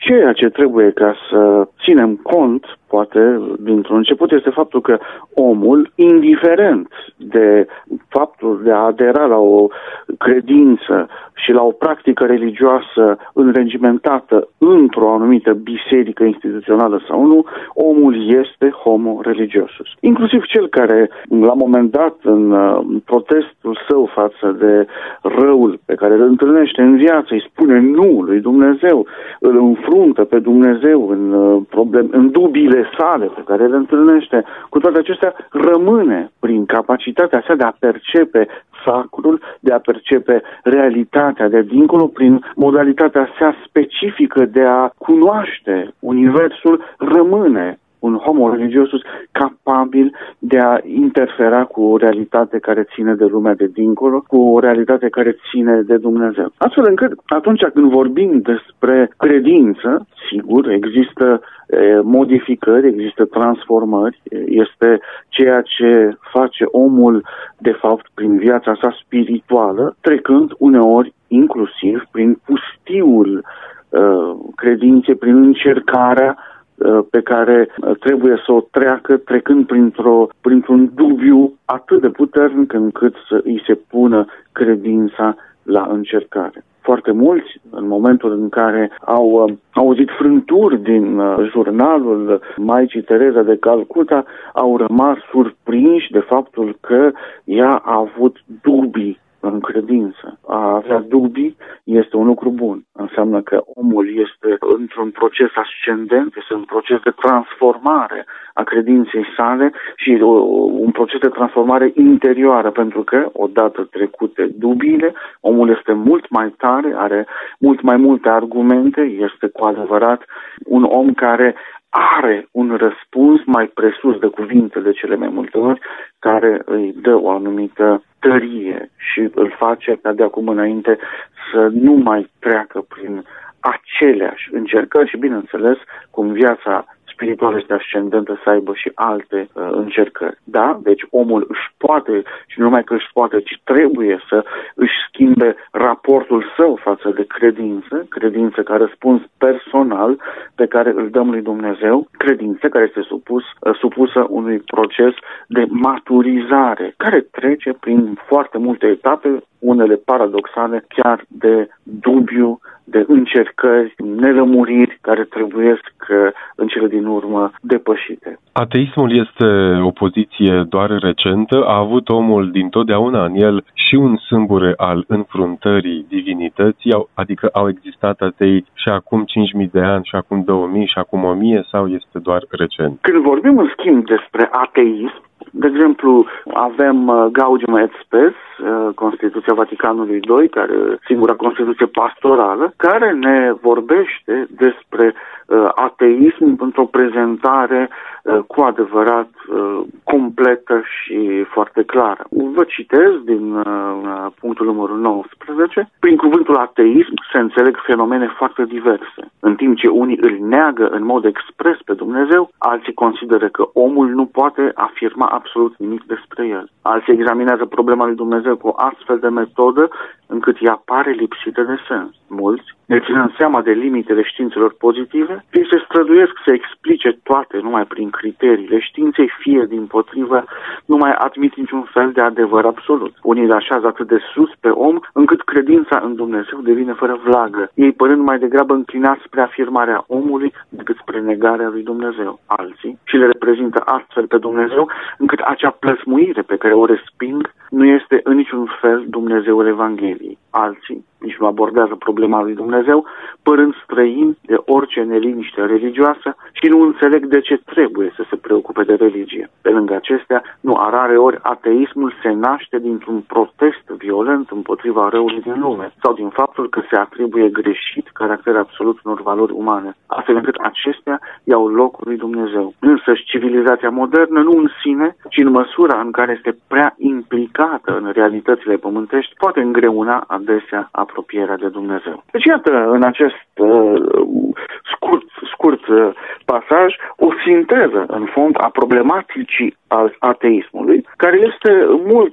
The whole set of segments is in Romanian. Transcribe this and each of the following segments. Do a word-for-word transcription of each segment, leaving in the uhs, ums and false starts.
Ceea ce trebuie ca să ținem cont, poate, dintr-un început, este faptul că omul, indiferent de faptul de a adera la o credință și la o practică religioasă înregimentată într-o anumită biserică instituțională sau nu, omul este homo religiosus. Inclusiv cel care, la un moment dat, în protestul său față de răul pe care îl întâlnește în viață, îi spune nu lui Dumnezeu, îl înfruntă pe Dumnezeu în, problem, în dubiile sale pe care le întâlnește. Cu toate acestea, rămâne prin capacitatea sa de a percepe sacrul, de a percepe realitatea de dincolo, prin modalitatea sa specifică de a cunoaște universul, rămâne un homo religiosus capabil de a interfera cu o realitate care ține de lumea de dincolo, cu o realitate care ține de Dumnezeu. Astfel încât, atunci când vorbim despre credință, sigur, există e, modificări, există transformări, este ceea ce face omul, de fapt, prin viața sa spirituală, trecând uneori inclusiv prin pustiul uh, credinței, prin încercarea pe care trebuie să o treacă trecând printr-o, printr-un dubiu atât de puternic încât să îi se pună credința la încercare. Foarte mulți, în momentul în care au auzit frânturi din jurnalul Maicii Tereza de Calcuta, au rămas surprinși de faptul că ea a avut dubii în credință. A avea dubii este un lucru bun. Înseamnă că omul este într-un proces ascendent, este un proces de transformare a credinței sale și un proces de transformare interioară, pentru că, odată trecute dubiile, omul este mult mai tare, are mult mai multe argumente, este cu adevărat un om care are un răspuns mai presus de cuvintele cele mai multe ori, care îi dă o anumită tărie și îl face ca de acum înainte să nu mai treacă prin aceleași încercări și, bineînțeles, cum viața spirituală este ascendentă, să aibă și alte uh, încercări. Da? Deci omul își poate, și nu numai că își poate, ci trebuie să își schimbe raportul său față de credință, credință ca răspuns personal pe care îl dăm lui Dumnezeu, credință care este supus, uh, supusă unui proces de maturizare, care trece prin foarte multe etape, unele paradoxale, chiar de dubiu, de încercări, nelămuriri care trebuiesc în cele din urmă depășite. Ateismul este o poziție doar recentă. A avut omul dintotdeauna în el și un sâmbure al înfruntării divinității, adică au existat atei și acum cinci mii de ani, și acum două mii, și acum o mie, sau este doar recent? Când vorbim, în schimb, despre ateism, de exemplu, avem Gaudium et Spes, Constituția Vaticanului doi, care singura Constituție pastorală, care ne vorbește despre uh, ateism într-o prezentare uh, cu adevărat uh, completă și foarte clară. Vă citez din uh, punctul numărul nouăsprezece. Prin cuvântul ateism se înțeleg fenomene foarte diverse. În timp ce unii îl neagă în mod expres pe Dumnezeu, alții consideră că omul nu poate afirma absolut nimic despre el. Alții examinează problema lui Dumnezeu cu o astfel de metodă încât ea pare lipsită de sens. Mulți, ne ținând seama de limitele științelor pozitive, fie se străduiesc să explice toate numai prin criteriile științei, fie dimpotrivă nu mai admit niciun fel de adevăr absolut. Unii îl așează atât de sus pe om, încât credința în Dumnezeu devine fără vlagă, ei părând mai degrabă înclinați spre afirmarea omului decât spre negarea lui Dumnezeu. Alții și le reprezintă astfel pe Dumnezeu, încât acea plăsmuire pe care o resping nu este în niciun fel Dumnezeul Evangheliei. Alții nici nu abordează problema lui Dumnezeu, părând străini de orice neliniște religioasă și nu înțeleg de ce trebuie să se preocupe de religie. Pe lângă acestea, nu a rare ori ateismul se naște dintr-un protest violent împotriva răului din lume sau din faptul că se atribuie greșit caracter absolut unor valori umane, astfel încât acestea iau locul lui Dumnezeu. Însăși civilizația modernă nu în sine, ci în măsura în care este prea implicată în realitățile pământești, poate îngreuna adesea apropierea de Dumnezeu. Deci iată în acest uh, scurt, scurt uh, pasaj o sinteză în fond a problematicii al ateismului, care este mult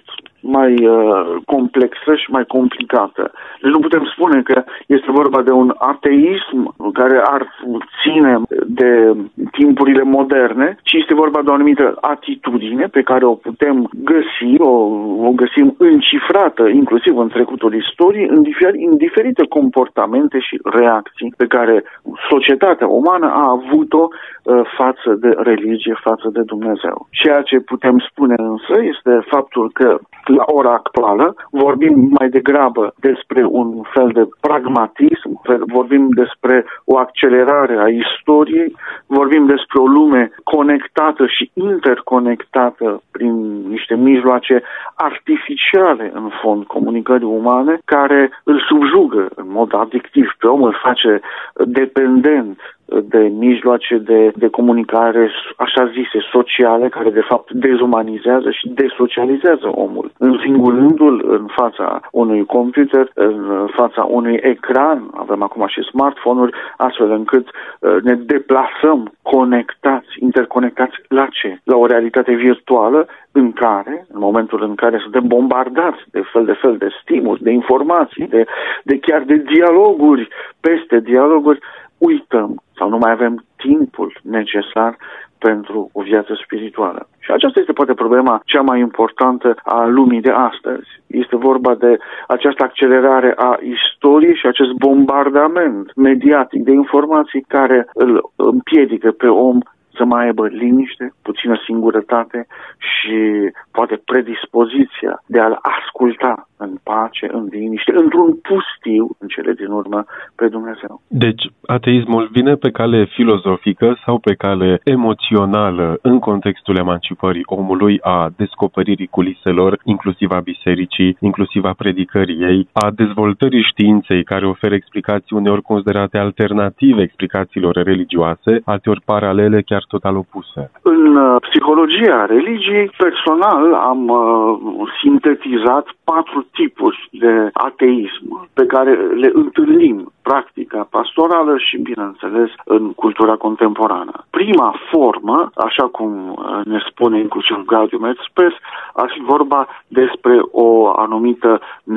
mai uh, complexă și mai complicată. Deci nu putem spune că este vorba de un ateism care ar ține de timpurile moderne, ci este vorba de o anumită atitudine pe care o putem găsi, o, o găsim încifrată inclusiv în trecutul istoriei, în, difer, în diferite comportamente și reacții pe care societatea umană a avut-o uh, față de religie, față de Dumnezeu. Ceea ce putem spune însă este faptul că la ora actuală vorbim mai degrabă despre un fel de pragmatism, vorbim despre o accelerare a istoriei, vorbim despre o lume conectată și interconectată prin niște mijloace artificiale, în fond, comunicării umane, care îl subjugă în mod adictiv pe om, îl face dependent de mijloace de, de comunicare, așa zise, sociale, care de fapt dezumanizează și desocializează omul. Înfingurându-l în fața unui computer, în fața unui ecran, avem acum și smartphone-uri, astfel încât ne deplasăm conectați, interconectați la ce? La o realitate virtuală în care, în momentul în care suntem bombardați de fel de fel de stimuli, de informații, de, de chiar de dialoguri, peste dialoguri, uităm sau nu mai avem timpul necesar pentru o viață spirituală. Și aceasta este poate problema cea mai importantă a lumii de astăzi. Este vorba de această accelerare a istoriei și acest bombardament mediatic de informații care îl împiedică pe om să mai aibă liniște, puțină singurătate și poate predispoziția de a-L asculta în pace, în liniște, într-un pustiu, în cele din urmă, pe Dumnezeu. Deci, ateismul vine pe cale filozofică sau pe cale emoțională în contextul emancipării omului, a descoperirii culiselor, inclusiv a bisericii, inclusiv a predicării ei, a dezvoltării științei care oferă explicații uneori considerate alternative explicațiilor religioase, alteori paralele, chiar total opuse. În uh, psihologia religiei, personal, am uh, sintetizat patru tipuri de ateism pe care le întâlnim practica pastorală și, bineînțeles, în cultura contemporană. Prima formă, așa cum ne spune inclusiv Gaudium et Spes, ar fi vorba despre o anumită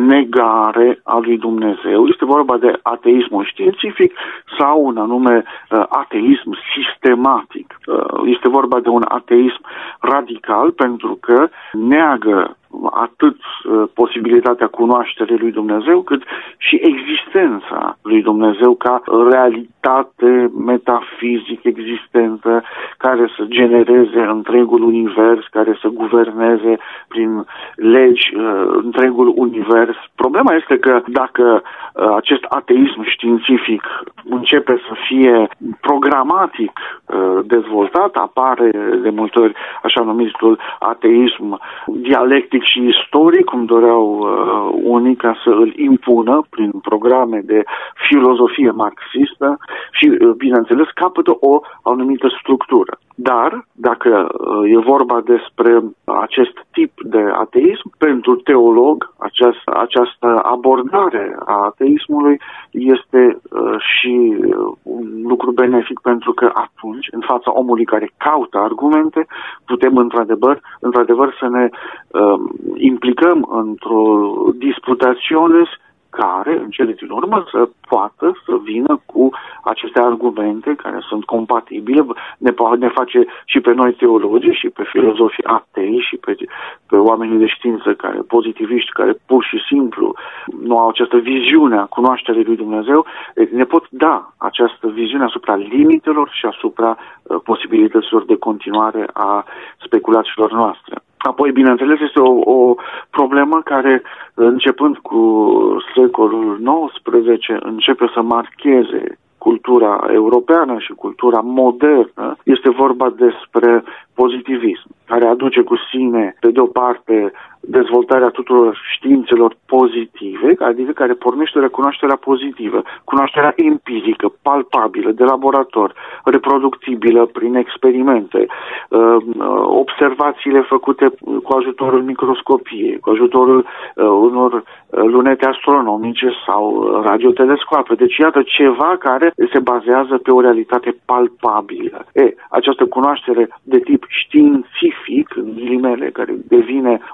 negare a lui Dumnezeu. Este vorba de ateismul științific sau un anume ateism sistematic. Este vorba de un ateism radical pentru că neagă atât uh, posibilitatea cunoașterii lui Dumnezeu, cât și existența lui Dumnezeu ca realitate metafizic existentă care să genereze întregul univers, care să guverneze prin legi uh, întregul univers. Problema este că dacă uh, acest ateism științific începe să fie programatic uh, dezvoltat, apare de multe ori așa numitul ateism dialectic și istoric, cum doreau uh, unii ca să îl impună prin programe de filozofie marxistă și, uh, bineînțeles, capătă o anumită structură. Dar, dacă uh, e vorba despre acest tip de ateism, pentru teolog, această, această abordare a ateismului este uh, și uh, un lucru benefic, pentru că atunci, în fața omului care caută argumente, putem într-adevăr, într-adevăr să ne uh, implicăm într-o disputaționes care, în cele din urmă, să poată să vină cu aceste argumente care sunt compatibile, ne, ne face și pe noi teologii și pe filozofii atei și pe, pe oamenii de știință care, pozitiviști, care pur și simplu nu au această viziune a cunoașterii lui Dumnezeu, ne pot da această viziune asupra limitelor și asupra uh, posibilităților de continuare a speculațiilor noastre. Apoi, bineînțeles, este o, o problemă care, începând cu secolul nouăsprezece, începe să marcheze cultura europeană și cultura modernă. Este vorba despre pozitivism, care aduce cu sine, pe de o parte, dezvoltarea tuturor științelor pozitive, adică care pornește la cunoașterea pozitivă, cunoașterea empirică, palpabilă, de laborator, reproductibilă prin experimente, observațiile făcute cu ajutorul microscopiei, cu ajutorul unor lunete astronomice sau radiotelescoape. Deci, iată ceva care se bazează pe o realitate palpabilă. E, această cunoaștere de tip științific, în ghilimele, care devine o știință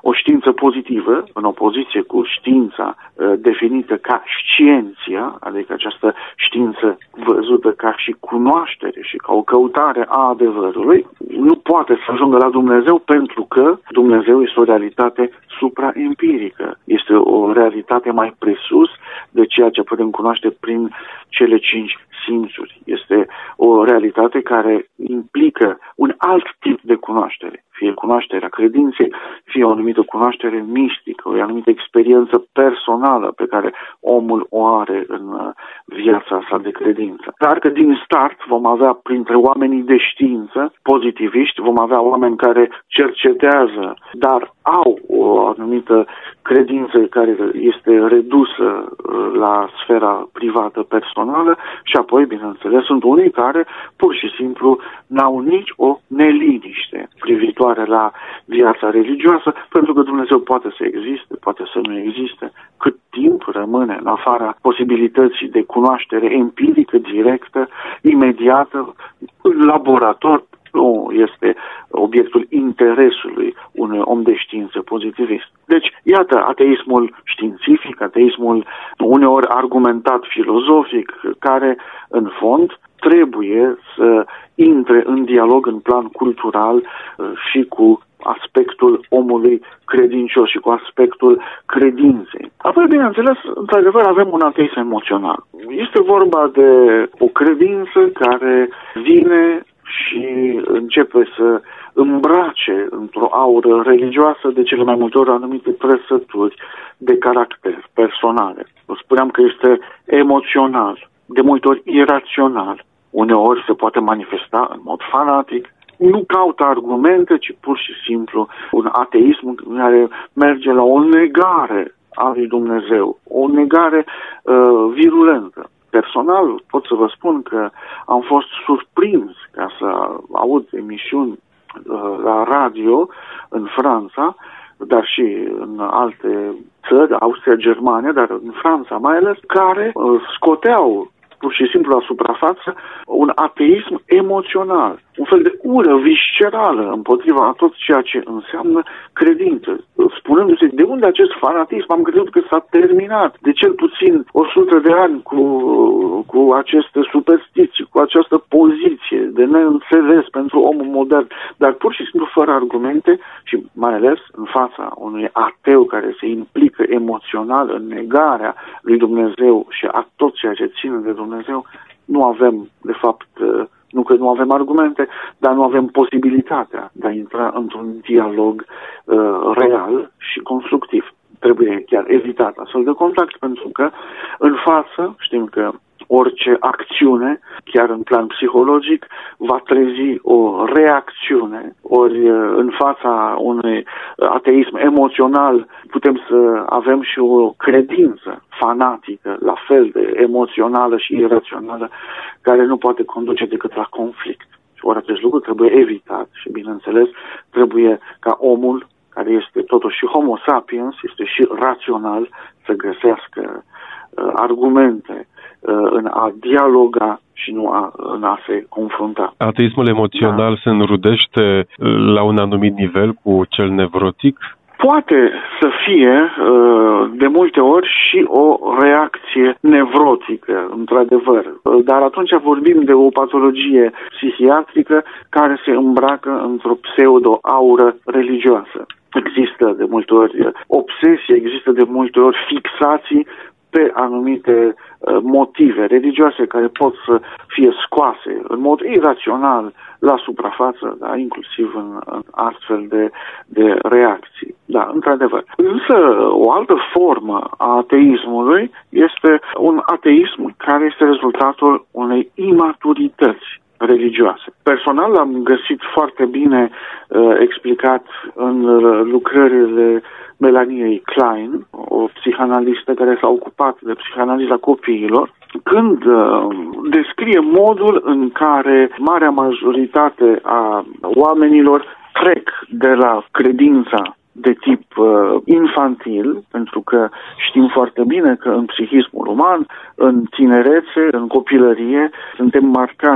credință pozitivă, în opoziție cu știința definită ca scienția, adică această știință văzută ca și cunoaștere și ca o căutare a adevărului, nu poate să ajungă la Dumnezeu pentru că Dumnezeu este o realitate supraempirică. Este o realitate mai presus de ceea ce putem cunoaște prin cele cinci simțuri. Este o realitate care implică un alt tip de cunoaștere, fie cunoașterea credinței, fie o anumită cunoaștere mistică, o anumită experiență personală pe care omul o are în viața sa de credință. Dar că din start vom avea printre oamenii de știință, pozitiviști, vom avea oameni care cercetează, dar au o anumită credință care este redusă la sfera privată personală și apoi, bineînțeles, sunt unii care pur și simplu n-au nici o neliniște privitoare la viața religioasă, pentru că Dumnezeu poate să existe, poate să nu existe, cât timp rămâne în afara posibilității de cunoaștere empirică, directă, imediată, în laborator, nu este obiectul interesului unui om de știință pozitivist. Deci, iată, ateismul științific, ateismul uneori argumentat filozofic, care, în fond, trebuie să intre în dialog în plan cultural și cu aspectul omului credincios și cu aspectul credinței. Apoi, bineînțeles, într-adevăr, avem un ateism emoțional. Este vorba de o credință care vine și începe să îmbrace într-o aură religioasă de cele mai multe ori anumite trăsături de caracter personale. Spuneam că este emoțional, de multe ori irațional, uneori se poate manifesta în mod fanatic, nu caută argumente, ci pur și simplu un ateism care merge la o negare a lui Dumnezeu, o negare uh, virulentă. Personal pot să vă spun că am fost surprins ca să aud emisiuni uh, la radio în Franța, dar și în alte țări, Austria, Germania, dar în Franța mai ales, care uh, scoteau pur și simplu la suprafață un ateism emoțional, un fel de ură viscerală împotriva a tot ceea ce înseamnă credință. Spunându-se, de unde acest fanatism? Am crezut că s-a terminat de cel puțin o sută de ani cu, cu aceste superstiții, cu această poziție de neînțeles pentru omul modern, dar pur și simplu fără argumente și mai ales în fața unui ateu care se implică emoțional în negarea lui Dumnezeu și a tot ceea ce ține de Dumnezeu, nu avem, de fapt, nu că nu avem argumente, dar nu avem posibilitatea de a intra într-un dialog uh, real și constructiv. Trebuie chiar evitat astfel de contact, pentru că în față știm că orice acțiune, chiar în plan psihologic, va trezi o reacțiune, ori în fața unui ateism emoțional putem să avem și o credință fanatică, la fel de emoțională și irațională, care nu poate conduce decât la conflict. Ori acest lucru trebuie evitat și, bineînțeles, trebuie ca omul, care este totuși și homo sapiens, este și rațional, să găsească uh, argumente uh, în a dialoga și nu a, în a se confrunta. Ateismul emoțional da. se înrudește la un anumit nivel cu cel nevrotic? Poate să fie de multe ori și o reacție nevrotică, într-adevăr. Dar atunci vorbim de o patologie psihiatrică care se îmbracă într-o pseudo-aură religioasă. Există de multe ori obsesie, există de multe ori fixații pe anumite motive religioase care pot să fie scoase în mod irațional la suprafață, da, inclusiv în, în astfel de, de reacții. Da, într-adevăr. Însă, o altă formă a ateismului este un ateism care este rezultatul unei imaturități religioase. Personal l-am găsit foarte bine uh, explicat în uh, lucrările Melaniei Klein, o psihanalistă care s-a ocupat de psihanaliza copiilor, când uh, descrie modul în care marea majoritate a oamenilor trec de la credința de tip uh, infantil, pentru că știm foarte bine că în psihismul uman, în tinerețe, în copilărie, suntem marcați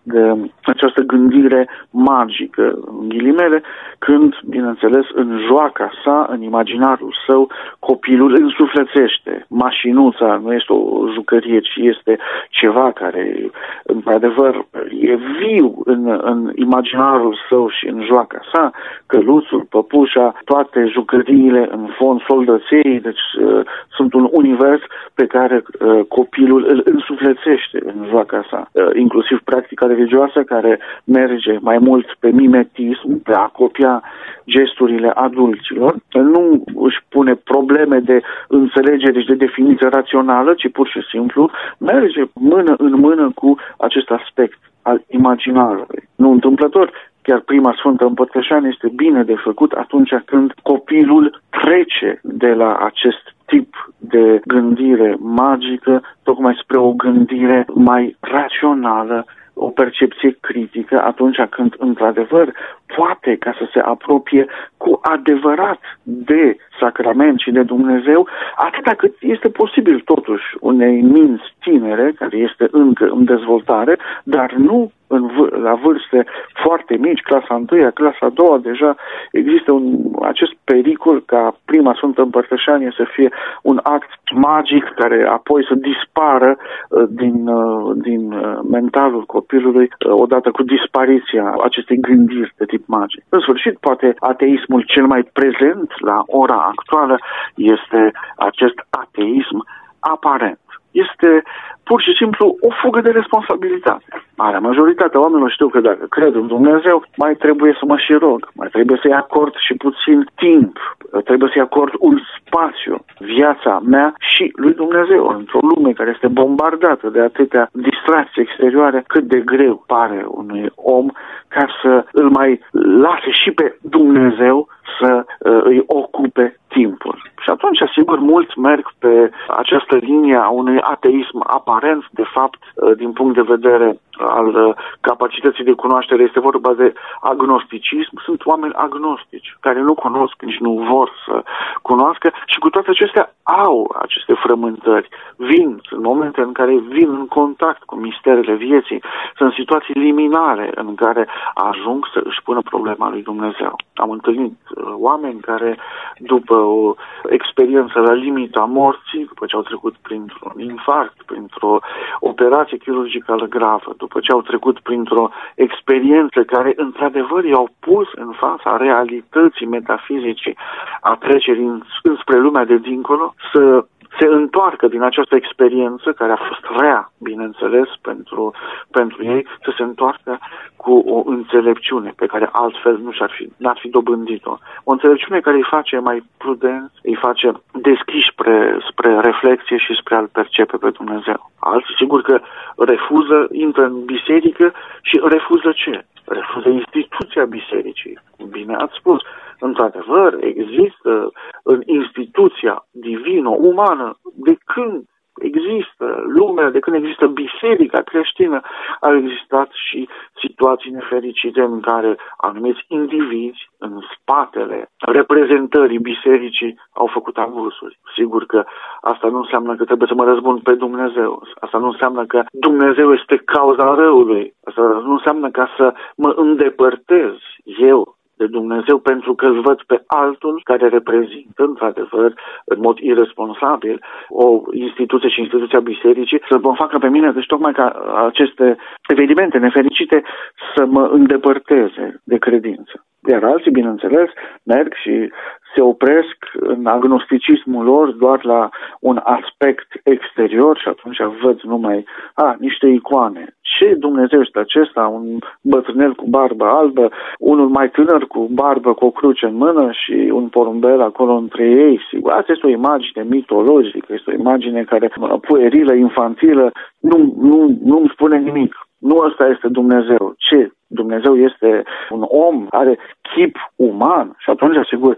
de această gândire magică, în ghilimele, când, bineînțeles, în joaca sa, în imaginarul său, copilul însuflețește. Mașinuța nu este o jucărie, ci este ceva care, într-adevăr, e viu în, în imaginarul său și în joaca sa, căluțul, păpușa, toate jucăriile, în fond, soldăței, deci uh, sunt un univers pe care uh, copilul îl însuflețește în joaca sa, uh, inclusiv practica religioasă care merge mai mult pe mimetism, pe a copia gesturile adulților, nu își pune probleme de înțelegere și de definiție rațională, ci pur și simplu merge mână în mână cu acest aspect al imaginarului. Nu întâmplător, chiar prima Sfântă Împărtășanie este bine de făcut atunci când copilul trece de la acest tip de gândire magică tocmai spre o gândire mai rațională, o percepție critică, atunci când, într-adevăr, poate ca să se apropie cu adevărat de sacrament și de Dumnezeu, atâta cât este posibil totuși unei minți tinere, care este încă în dezvoltare, dar nu în v- la vârste foarte mici, clasa întâia, clasa a doua, deja există un, acest pericol ca prima Sfântă Împărtășanie să fie un act magic care apoi să dispară uh, din, uh, din uh, mentalul copilului uh, odată cu dispariția acestei gândiri de tip magic. În sfârșit, poate ateismul cel mai prezent la ora actuală este acest ateism aparent. Este pur și simplu o fugă de responsabilitate. Marea majoritatea oamenilor știu că dacă cred în Dumnezeu, mai trebuie să mă și rog, mai trebuie să-i acord și puțin timp, trebuie să-i acord un spațiu, viața mea și lui Dumnezeu, într-o lume care este bombardată de atâtea distracții exterioare, cât de greu pare unui om ca să îl mai lase și pe Dumnezeu să uh, îi ocupe timpul. Și atunci, sigur, mulți merg pe această linie a unui ateism aparent, de fapt, uh, din punct de vedere al uh, capacității de cunoaștere, este vorba de agnosticism. Sunt oameni agnostici, care nu cunosc, nici nu vor să cunoască și cu toate acestea au aceste frământări. Vin, în momente în care vin în contact cu misterele vieții, sunt situații liminare în care ajung să își pună problema lui Dumnezeu. Am întâlnit uh, oameni care, după o experiență la limita morții, după ce au trecut printr-un infarct, printr-o operație chirurgicală gravă, după ce au trecut printr-o experiență care, într-adevăr, i-au pus în fața realității metafizicii a trecerii înspre lumea de dincolo, să se întoarcă din această experiență, care a fost rea, bineînțeles, pentru, pentru ei, să se întoarcă cu o înțelepciune pe care altfel nu și-ar fi, n-ar fi dobândit-o. O înțelepciune care îi face mai prudent, îi face deschiși spre, spre reflexie și spre a-L percepe pe Dumnezeu. Alții, sigur că refuză, intră în biserică și refuză ce? Refuză instituția bisericii. Bine ați spus. Într-adevăr, există în instituția divino-umană, de când există lumea, de când există biserica creștină, au existat și situații nefericite în care anumiți indivizi în spatele reprezentării bisericii au făcut abuzuri. Sigur că asta nu înseamnă că trebuie să mă răzbun pe Dumnezeu. Asta nu înseamnă că Dumnezeu este cauza răului. Asta nu înseamnă ca să mă îndepărtez eu de Dumnezeu pentru că îl văd pe altul care reprezintă, într-adevăr, în mod irresponsabil, o instituție și instituția bisericii, să mă facă pe mine, deci tocmai ca aceste evenimente nefericite să mă îndepărteze de credință. Iar alții, bineînțeles, merg și se opresc în agnosticismul lor doar la un aspect exterior și atunci văd numai a, niște icoane. Ce Dumnezeu este acesta? Un bătrânel cu barbă albă, unul mai tânăr cu barbă, cu o cruce în mână și un porumbel acolo între ei. Sigur, asta este o imagine mitologică, este o imagine care puerilă, infantilă, nu, nu, nu îmi spune nimic. Nu ăsta este Dumnezeu. Ce? Dumnezeu este un om, are chip uman și atunci, sigur,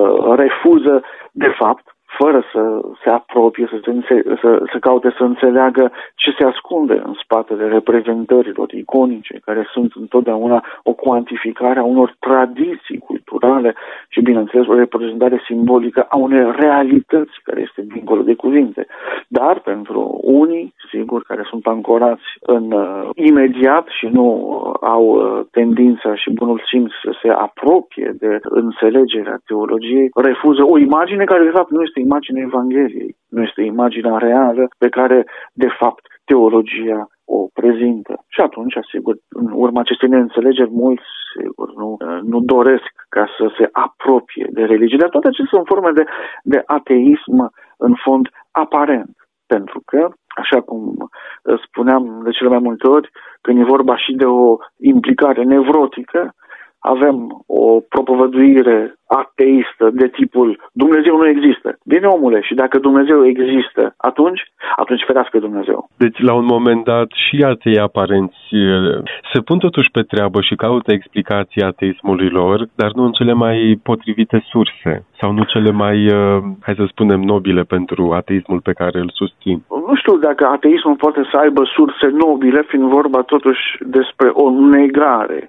refuză, de fapt, fără să se apropie, să, se înțe- să, să caute să înțeleagă ce se ascunde în spatele reprezentărilor, iconelor iconice, care sunt întotdeauna o cuantificare a unor tradiții culturale și, bineînțeles, o reprezentare simbolică a unei realități care este dincolo de cuvinte. Dar pentru unii, sigur, care sunt ancorați în uh, imediat și nu uh, au uh, tendința și bunul simț să se apropie de înțelegerea teologiei, refuză o imagine care, de fapt, nu este imaginea Evangheliei, nu este imaginea reală pe care, de fapt, teologia o prezintă. Și atunci, sigur, în urma acestei neînțelegeri, mulți, sigur, nu, nu doresc ca să se apropie de religie. Dar toate acestea sunt forme de, de ateism, în fond, aparent. Pentru că, așa cum spuneam de cele mai multe ori, când e vorba și de o implicare nevrotică, avem o propovăduire ateistă de tipul Dumnezeu nu există. Bine, omule, și dacă Dumnezeu există, atunci, atunci ferească Dumnezeu. Deci, la un moment dat, și atei aparenți se pun totuși pe treabă și caută explicații ateismului lor, dar nu în cele mai potrivite surse, sau nu cele mai, hai să spunem, nobile pentru ateismul pe care îl susțin. Nu știu dacă ateismul poate să aibă surse nobile, fiind vorba totuși despre o negare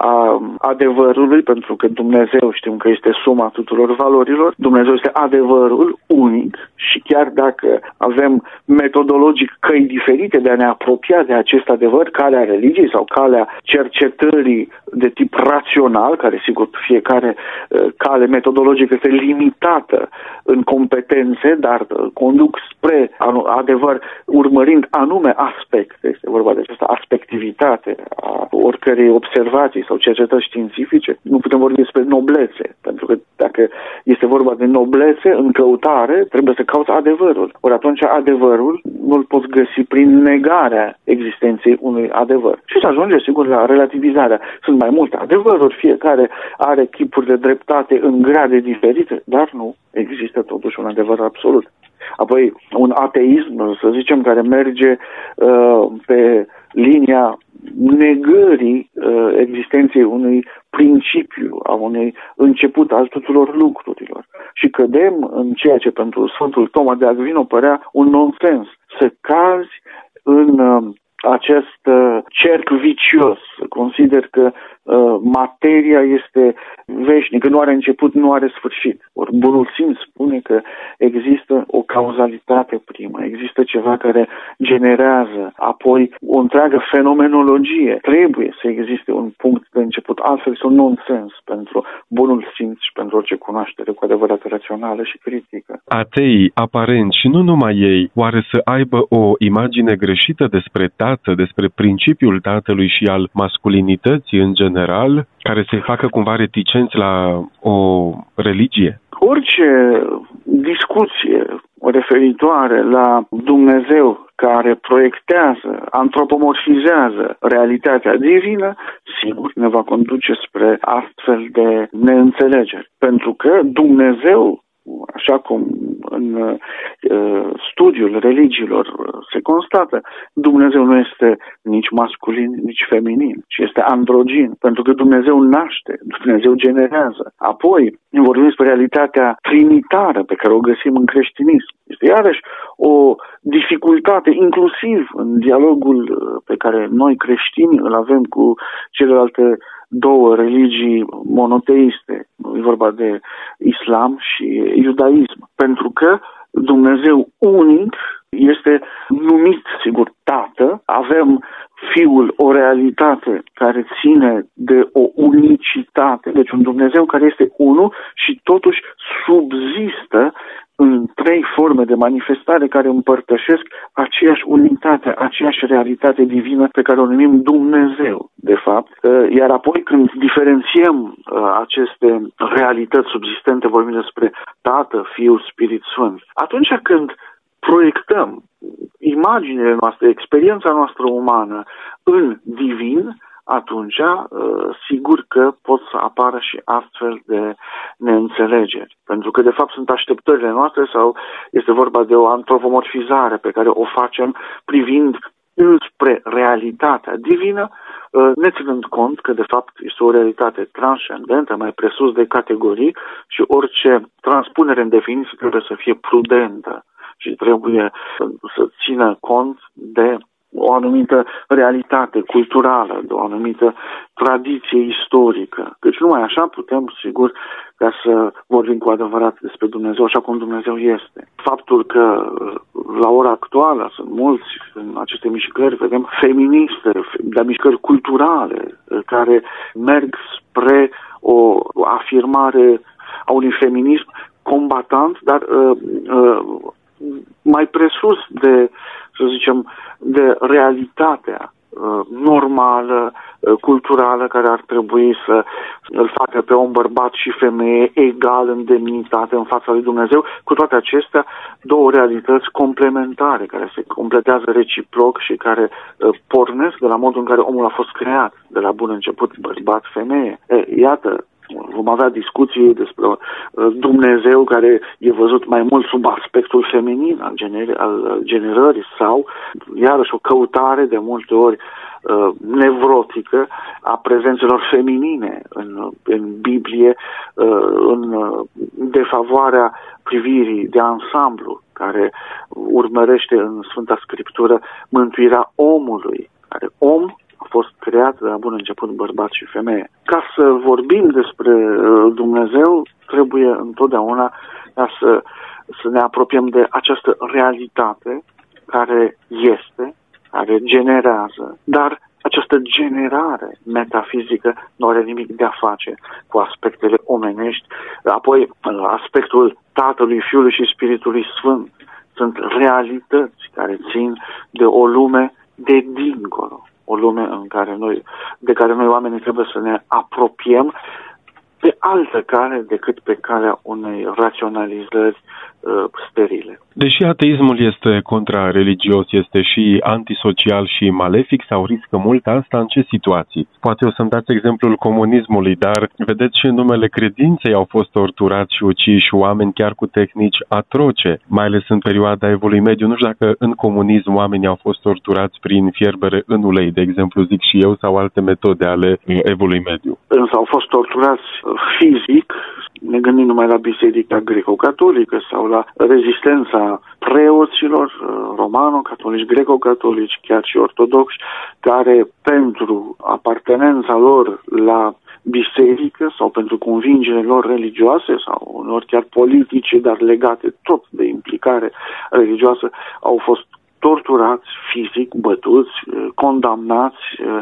a adevărului, pentru că Dumnezeu știm că este suma tuturor valorilor, Dumnezeu este adevărul unic și chiar dacă avem metodologic căi diferite de a ne apropia de acest adevăr, calea religiei sau calea cercetării de tip rațional, care sigur fiecare uh, cale metodologică este limitată în competențe, dar uh, conduc spre adevăr urmărind anume aspecte, este vorba de această aspectivitate a oricărei observații sau cercetări științifice, nu putem vorbi despre noblețe, pentru că dacă este vorba de noblețe în căutare, trebuie să cauți adevărul. Ori atunci adevărul nu-l poți găsi prin negarea existenței unui adevăr. Și se ajunge, sigur, la relativizarea. Sunt mai multe adevăruri, fiecare are chipuri de dreptate în grade diferite, dar nu există totuși un adevăr absolut. Apoi, un ateism, să zicem, care merge uh, pe linia negării uh, existenței unui principiu, a unui început al tuturor lucrurilor. Și cădem în ceea ce pentru Sfântul Toma de Aquino părea un nonsens. Să cazi în uh, acest uh, cerc vicios. Consider că uh, materia este veșnică, nu are început, nu are sfârșit. Ori bunul simț spune că există o cauzalitate primă, există ceva care generează, apoi o întreagă fenomenologie. Trebuie să existe un punct de început, altfel este un nonsens pentru bunul simț și pentru orice cunoaștere cu adevărat rațională și critică. Ateii, aparent, și nu numai ei, oare să aibă o imagine greșită despre tată, despre principiul tatălui și al masculinității în general, care să-i facă cumva reticenți la o religie? Orice discuție referitoare la Dumnezeu care proiectează, antropomorfizează realitatea divină, sigur ne va conduce spre astfel de neînțelegeri. Pentru că Dumnezeu, așa cum în uh, studiul religiilor se constată, Dumnezeu nu este nici masculin, nici feminin, ci este androgin, pentru că Dumnezeu naște, Dumnezeu generează. Apoi vorbim despre realitatea trinitară pe care o găsim în creștinism. Este iarăși o dificultate, inclusiv în dialogul pe care noi creștini îl avem cu celelalte două religii monoteiste, e vorba de islam și iudaism, pentru că Dumnezeu unic este numit, sigur, Tată, avem Fiul, o realitate care ține de o unicitate, deci un Dumnezeu care este unul și totuși subzistă în trei forme de manifestare care împărtășesc aceeași unitate, aceeași realitate divină pe care o numim Dumnezeu, de fapt. Iar apoi când diferențiem aceste realități subzistente, vorbim despre Tată, Fiul, Spirit Sfânt, atunci când proiectăm imaginile noastre, experiența noastră umană în divin, atunci, sigur că pot să apară și astfel de neînțelegeri. Pentru că, de fapt, sunt așteptările noastre sau este vorba de o antropomorfizare pe care o facem privind înspre realitatea divină, ne ținând cont că, de fapt, este o realitate transcendentă, mai presus de categorii și orice transpunere în definiție trebuie să fie prudentă și trebuie să țină cont de o anumită realitate culturală, de o anumită tradiție istorică. Deci numai așa putem, sigur, ca să vorbim cu adevărat despre Dumnezeu așa cum Dumnezeu este. Faptul că la ora actuală sunt mulți în aceste mișcări, vedem, feministe, dar mișcări culturale care merg spre o afirmare a unui feminism combatant, dar uh, uh, mai presus de, să zicem, de realitatea uh, normală, uh, culturală, care ar trebui să îl facă pe om bărbat și femeie egal în demnitate în fața lui Dumnezeu. Cu toate acestea, două realități complementare, care se completează reciproc și care uh, pornesc de la modul în care omul a fost creat, de la bun început, bărbat-femeie. E, iată, vom avea discuții despre uh, Dumnezeu care e văzut mai mult sub aspectul feminin al, gener- al generării sau, iarăși, o căutare de multe ori uh, nevrotică a prezențelor feminine în, în Biblie, uh, în uh, defavoarea privirii de ansamblu care urmărește în Sfânta Scriptură mântuirea omului, care om a fost creat de la bun început bărbat și femeie. Ca să vorbim despre Dumnezeu, trebuie întotdeauna ca să, să ne apropiem de această realitate care este, care generează, dar această generare metafizică nu are nimic de a face cu aspectele omenești. Apoi, aspectul Tatălui, Fiului și Spiritului Sfânt sunt realități care țin de o lume de dincolo. O lume în care noi, de care noi oamenii trebuie să ne apropiem pe altă cale decât pe calea unei raționalizări uh, sterile. Deși ateismul este contrareligios, este și antisocial și malefic sau riscă mult asta, în ce situații? Poate o să-mi dați exemplul comunismului, dar vedeți și în numele credinței au fost torturați și uciși oameni chiar cu tehnici atroce, mai ales în perioada Evului Mediu. Nu știu dacă în comunism oamenii au fost torturați prin fierbere în ulei, de exemplu, zic și eu, sau alte metode ale Evului Mediu. Însă au fost torturați fizic, ne gândim numai la Biserica Greco-Catolică sau la rezistența preoților romano-catolici, greco-catolici, chiar și ortodoxi, care pentru apartenența lor la biserică sau pentru convingerile lor religioase sau uneori chiar politice, dar legate tot de implicare religioasă, au fost torturați fizic, bătuți, condamnați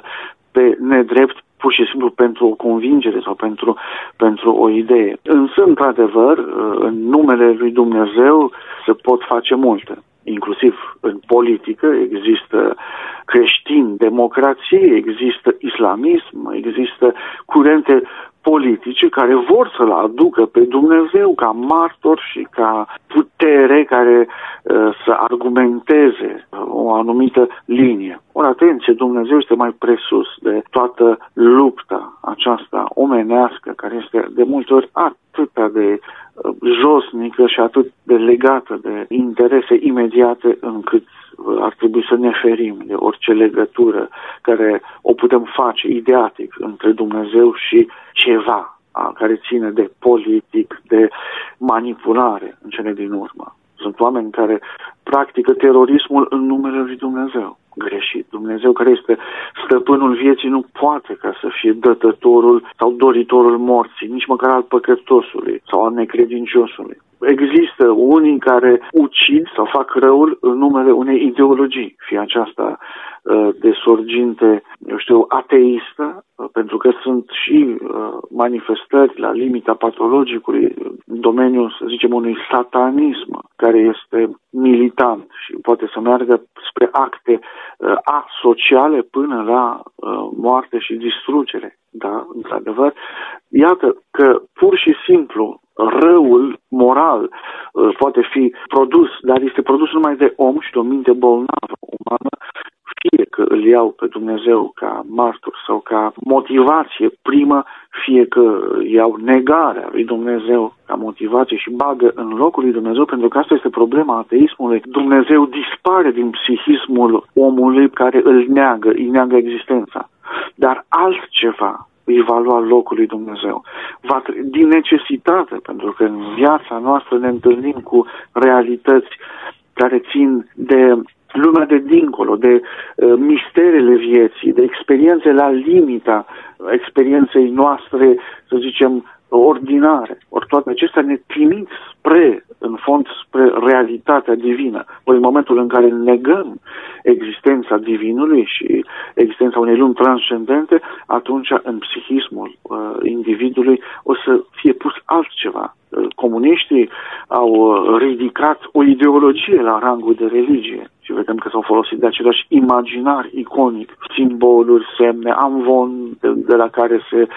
pe nedrept, pur și simplu pentru o convingere sau pentru, pentru o idee. Însă, într-adevăr, în numele lui Dumnezeu se pot face multe. Inclusiv în politică există creștini, democrație, există islamism, există curente politice care vor să-L aducă pe Dumnezeu ca martor și ca putere care uh, să argumenteze o anumită linie. Ori, atenție, Dumnezeu este mai presus de toată lupta aceasta omenească, care este de multe ori atât de uh, josnică și atât de legată de interese imediate, încât ar trebui să ne ferim de orice legătură care o putem face ideatic între Dumnezeu și ceva a, care ține de politic, de manipulare în cele din urmă. Sunt oameni care practică terorismul în numele lui Dumnezeu. Greșit. Dumnezeu, care este stăpânul vieții, nu poate ca să fie dătătorul sau doritorul morții, nici măcar al păcătosului sau al necredinciosului. Există unii care ucid sau fac răul în numele unei ideologii, fie aceasta de sorginte, eu știu, ateistă, pentru că sunt și manifestări la limita patologicului în domeniul, să zicem, unui satanism care este militant și poate să meargă spre acte asociale până la moarte și distrugere. Da, într-adevăr, iată că pur și simplu răul moral uh, poate fi produs, dar este produs numai de om și de o minte bolnavă umană, fie că îl iau pe Dumnezeu ca martor sau ca motivație primă, fie că iau negarea lui Dumnezeu ca motivație și bagă în locul lui Dumnezeu, pentru că asta este problema ateismului. Dumnezeu dispare din psihismul omului care îl neagă, îi neagă existența. Dar altceva îi va lua locul lui Dumnezeu. Va, din necesitate, pentru că în viața noastră ne întâlnim cu realități care țin de lumea de dincolo, de uh, misterele vieții, de experiențe la limita experienței noastre, să zicem, ordinare. Ori toate acestea ne trimit spre, în fond, spre realitatea divină. Ori în momentul în care negăm existența divinului și existența unei lumi transcendente, atunci în psihismul uh, individului o să fie pus altceva. Comuniștii au ridicat o ideologie la rangul de religie și vedem că s-au folosit de același imaginar iconic, simboluri, semne, amvon de, de la care se,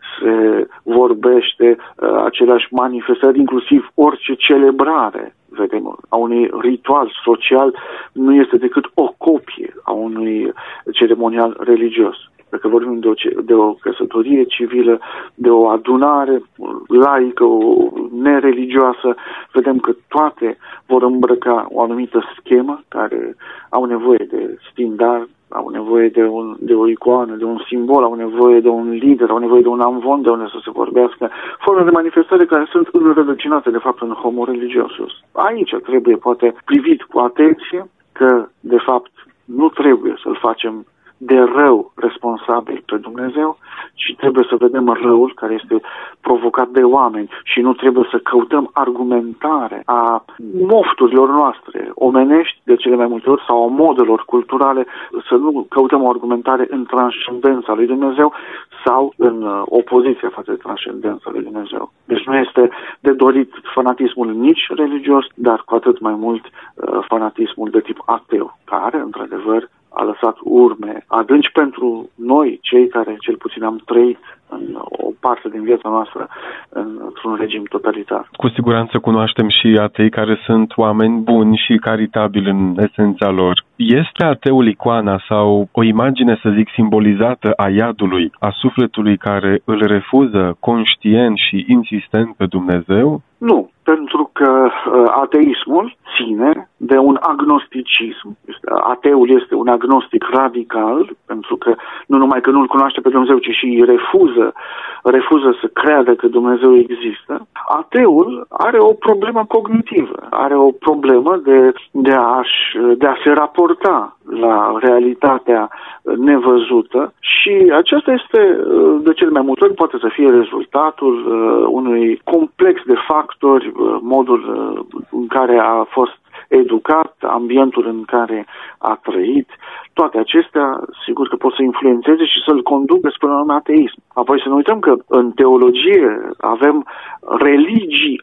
se vorbește, aceleași manifestări, inclusiv orice celebrare, vedem, a unui ritual social nu este decât o copie a unui ceremonial religios. Dacă vorbim de o, de o căsătorie civilă, de o adunare laică, o nereligioasă, vedem că toate vor îmbrăca o anumită schemă care au nevoie de standard, au nevoie de, un, de o icoană, de un simbol, au nevoie de un lider, au nevoie de un amvon de unde să se vorbească, forme de manifestare care sunt înrădăcinate de fapt în homo religiosus. Aici trebuie poate privit cu atenție că de fapt nu trebuie să-l facem de rău responsabil pe Dumnezeu, ci trebuie să vedem răul care este provocat de oameni și nu trebuie să căutăm argumentare a mofturilor noastre omenești de cele mai multe ori sau a modelor culturale, să nu căutăm o argumentare în transcendența lui Dumnezeu sau în opoziția față de transcendența lui Dumnezeu. Deci nu este de dorit fanatismul nici religios, dar cu atât mai mult uh, fanatismul de tip ateu, care, într-adevăr, a lăsat urme adânci pentru noi, cei care cel puțin am trăit în o parte din viața noastră într-un regim totalitar. Cu siguranță cunoaștem și atei care sunt oameni buni și caritabili în esența lor. Este ateul icoana sau o imagine, să zic, simbolizată a iadului, a sufletului care îl refuză conștient și insistent pe Dumnezeu? Nu, pentru că uh, ateismul ține de un agnosticism. Ateul este un agnostic radical, pentru că nu numai că nu-L cunoaște pe Dumnezeu, ci și refuză, refuză să creadă că Dumnezeu există. Ateul are o problemă cognitivă, are o problemă de, de, a-și, de a se raporta la realitatea nevăzută și aceasta este, de cel mai multe ori, poate să fie rezultatul unui complex de factori, modul în care a fost educat, ambientul în care a trăit, toate acestea, sigur că pot să influențeze și să-l conducă spre un ateism. Apoi să nu uităm că în teologie avem religii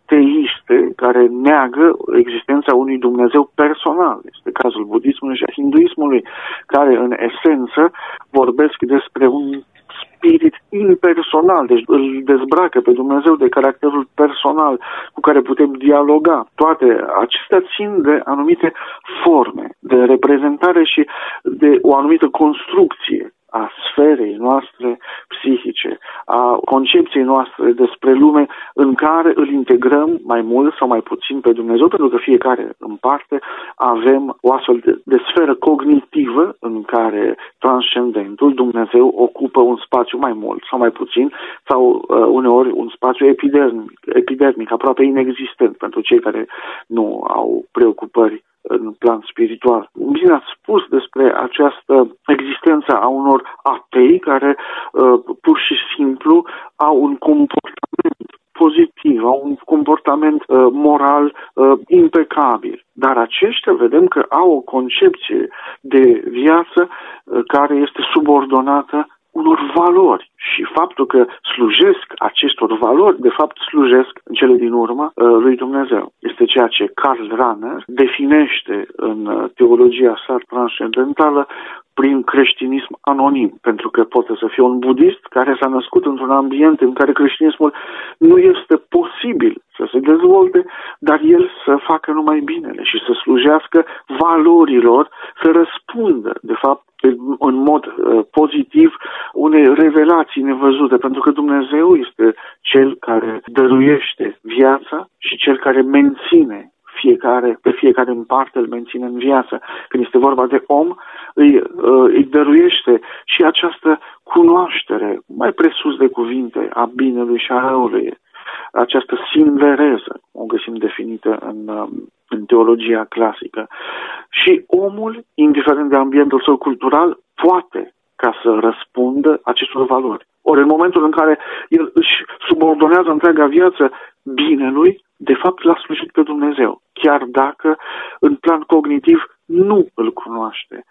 ateiste care neagă existența unui Dumnezeu personal. Este cazul budismului și a hinduismului, care în esență vorbesc despre un spirit impersonal, deci îl dezbracă pe Dumnezeu de caracterul personal cu care putem dialoga. Toate acestea țin de anumite forme de reprezentare și de o anumită construcție a sferei noastre psihice, a concepției noastre despre lume în care îl integrăm mai mult sau mai puțin pe Dumnezeu, pentru că fiecare în parte avem o astfel de, de sferă cognitivă în care transcendentul, Dumnezeu, ocupă un spațiu mai mult sau mai puțin, sau uh, uneori un spațiu epidermic, epidermic, aproape inexistent pentru cei care nu au preocupări în plan spiritual. Bine ați spus despre această existență a unor atei care uh, pur și simplu au un comportament pozitiv, au un comportament uh, moral uh, impecabil. Dar aceștia vedem că au o concepție de viață uh, care este subordonată unor valori și faptul că slujesc acestor valori, de fapt slujesc în cele din urmă lui Dumnezeu. Este ceea ce Karl Rahner definește în teologia sa transcendentală prin creștinism anonim, pentru că poate să fie un budist care s-a născut într-un ambient în care creștinismul nu este posibil să se dezvolte, dar el să facă numai binele și să slujească valorilor, să răspundă, de fapt, în mod uh, pozitiv unei revelații nevăzute, pentru că Dumnezeu este Cel care dăruiește viața și Cel care menține fiecare, pe fiecare în parte îl menține în viață. Când este vorba de om, îi, uh, îi dăruiește și această cunoaștere, mai presus de cuvinte, a binelui și a răului. Această sinvereză, o găsim definită în, în în teologia clasică. Și omul, indiferent de ambientul său cultural, poate ca să răspundă acestor valori. Ori în momentul în care el își subordonează întreaga viață binelui, de fapt l-a slujit pe Dumnezeu, chiar dacă în plan cognitiv nu îl cunoaște,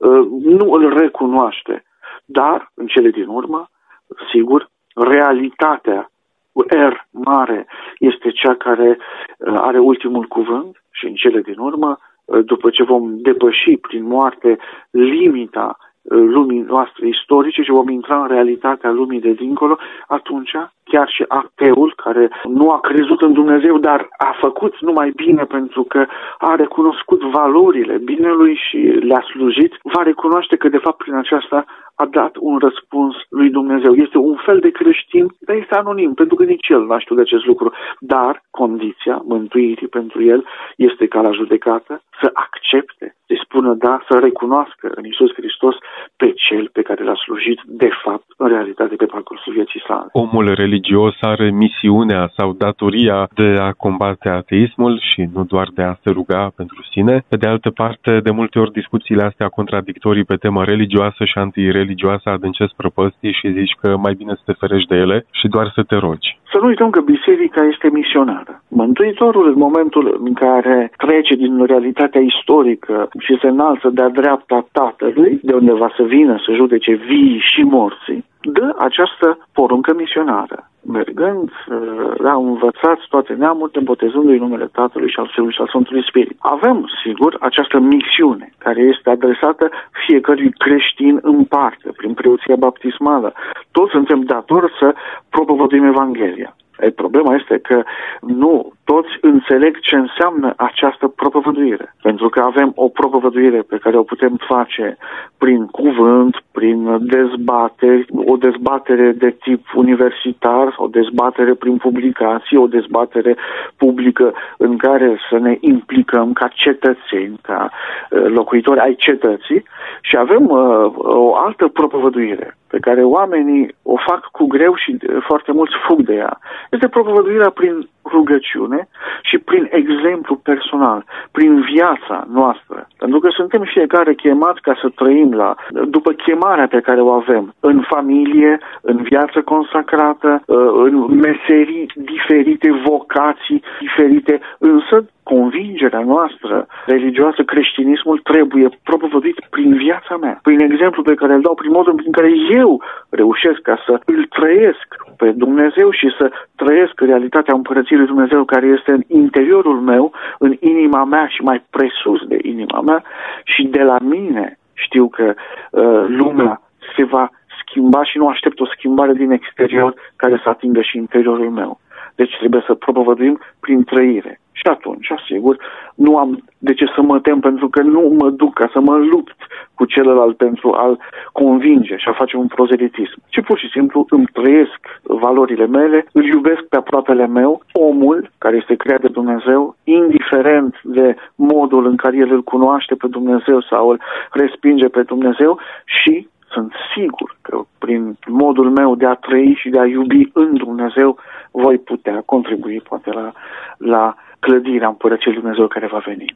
nu îl recunoaște. Dar, în cele din urmă, sigur, realitatea cu R mare este cea care are ultimul cuvânt și în cele din urmă, după ce vom depăși prin moarte limita lumii noastre istorice și vom intra în realitatea lumii de dincolo, atunci chiar și ateul care nu a crezut în Dumnezeu, dar a făcut numai bine pentru că a recunoscut valorile binelui și le-a slujit, va recunoaște că de fapt prin aceasta a dat un răspuns lui Dumnezeu. Este un fel de creștin, dar este anonim, pentru că nici el n-a știut de acest lucru. Dar condiția mântuirii pentru el este ca la judecată să accepte, să spună da, să recunoască în Iisus Hristos pe cel pe care l-a slujit de fapt în realitate pe parcursul vieții sale. Omul religios are misiunea sau datoria de a combate ateismul și nu doar de a se ruga pentru sine. Pe de altă parte, de multe ori discuțiile astea contradictorii pe temă religioasă și antireligioasă adâncesc prăpăstii și zici că mai bine să te ferești de ele și doar să te rogi. Să nu uităm că biserica este misionară. Mântuitorul, în momentul în care trece din realitatea istorică și se înalță de-a dreapta Tatălui, de unde va să vină să judece vii și morții, dă această poruncă misionară. Mergând, a învățat toate neamurile, botezându-i numele Tatălui și al Fiului și al Sfântului Spirit. Avem, sigur, această misiune care este adresată fiecărui creștin în parte, prin preoția baptismală. Toți suntem datori să propovăduim Evanghelia. E, problema este că nu toți înțeleg ce înseamnă această propovăduire. Pentru că avem o propovăduire pe care o putem face prin cuvânt, prin dezbateri, o dezbatere de tip universitar, o dezbatere prin publicații, o dezbatere publică în care să ne implicăm ca cetățeni, ca locuitori ai cetății și avem uh, o altă propovăduire pe care oamenii o fac cu greu și foarte mulți fug de ea. Este propovăduirea prin rugăciune și prin exemplu personal, prin viața noastră. Pentru că suntem fiecare chemați ca să trăim la, după chemarea pe care o avem, în familie, în viață consacrată, în meserii diferite, vocații diferite, însă convingerea noastră religioasă, creștinismul, trebuie propovăduit prin viața mea, prin exemplu pe care îl dau, prin modul în care eu reușesc ca să îl trăiesc pe Dumnezeu și să trăiesc realitatea Împărăției lui Dumnezeu care este în interiorul meu, în inima mea și mai presus de inima mea și de la mine știu că uh, lumea se va schimba și nu aștept o schimbare din exterior care să atingă și interiorul meu. Deci trebuie să propovăduim prin trăire. Și atunci, asigur, nu am de ce să mă tem pentru că nu mă duc ca să mă lupt cu celălalt pentru a-l convinge și a face un prozelitism. Ci pur și simplu îmi trăiesc valorile mele, îl iubesc pe aproapele meu, omul care este creat de Dumnezeu, indiferent de modul în care el îl cunoaște pe Dumnezeu sau îl respinge pe Dumnezeu și sunt sigur că prin modul meu de a trăi și de a iubi în Dumnezeu voi putea contribui poate la, la clădirea Împărăției lui Dumnezeu care va veni.